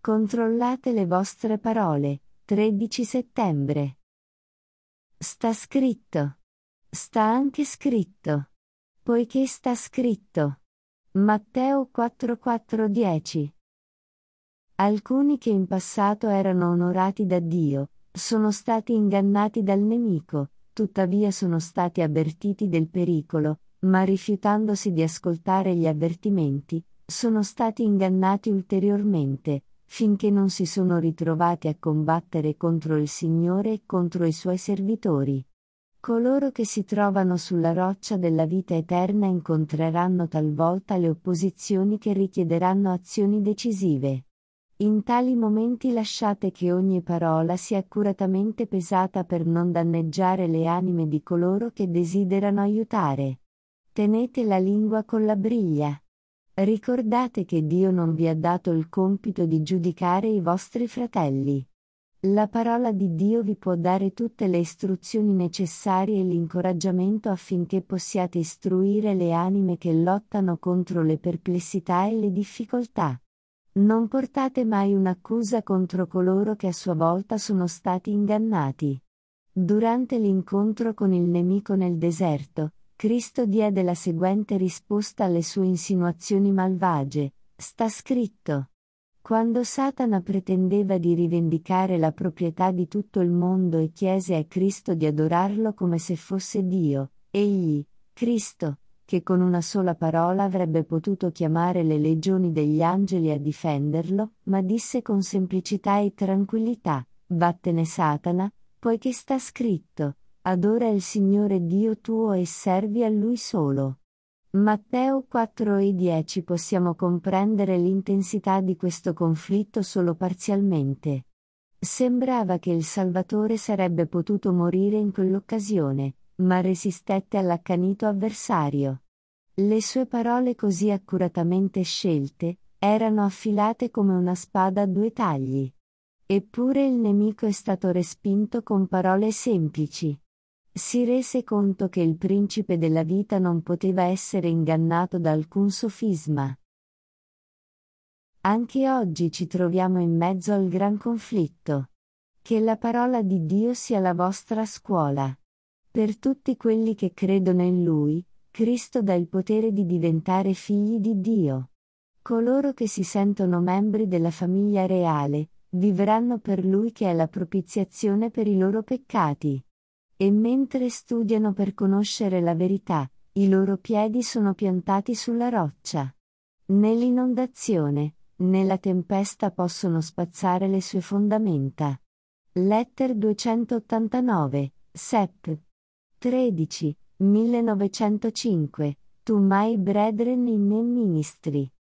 Controllate le vostre parole. 13 settembre. Sta scritto. Sta anche scritto. Poiché sta scritto. Matteo 4:4-10. Alcuni che in passato erano onorati da Dio, sono stati ingannati dal nemico, tuttavia sono stati avvertiti del pericolo, ma rifiutandosi di ascoltare gli avvertimenti, sono stati ingannati ulteriormente, finché non si sono ritrovati a combattere contro il Signore e contro i Suoi servitori. Coloro che si trovano sulla roccia della vita eterna incontreranno talvolta le opposizioni che richiederanno azioni decisive. In tali momenti lasciate che ogni parola sia accuratamente pesata per non danneggiare le anime di coloro che desiderano aiutare. Tenete la lingua con la briglia. Ricordate che Dio non vi ha dato il compito di giudicare i vostri fratelli. La parola di Dio vi può dare tutte le istruzioni necessarie e l'incoraggiamento affinché possiate istruire le anime che lottano contro le perplessità e le difficoltà. Non portate mai un'accusa contro coloro che a sua volta sono stati ingannati. Durante l'incontro con il nemico nel deserto, Cristo diede la seguente risposta alle sue insinuazioni malvagie: sta scritto. Quando Satana pretendeva di rivendicare la proprietà di tutto il mondo e chiese a Cristo di adorarlo come se fosse Dio, egli, Cristo, che con una sola parola avrebbe potuto chiamare le legioni degli angeli a difenderlo, ma disse con semplicità e tranquillità: vattene Satana, poiché sta scritto, adora il Signore Dio tuo e servi a Lui solo. Matteo 4:10. Possiamo comprendere l'intensità di questo conflitto solo parzialmente. Sembrava che il Salvatore sarebbe potuto morire in quell'occasione, ma resistette all'accanito avversario. Le sue parole così accuratamente scelte, erano affilate come una spada a due tagli. Eppure il nemico è stato respinto con parole semplici. Si rese conto che il principe della vita non poteva essere ingannato da alcun sofisma. Anche oggi ci troviamo in mezzo al gran conflitto. Che la parola di Dio sia la vostra scuola. Per tutti quelli che credono in Lui, Cristo dà il potere di diventare figli di Dio. Coloro che si sentono membri della famiglia reale, vivranno per Lui che è la propiziazione per i loro peccati. E mentre studiano per conoscere la verità, i loro piedi sono piantati sulla roccia. Né l'inondazione, né la tempesta possono spazzare le sue fondamenta. Letter 289, Sep. 13, 1905, To My Brethren in the Ministry.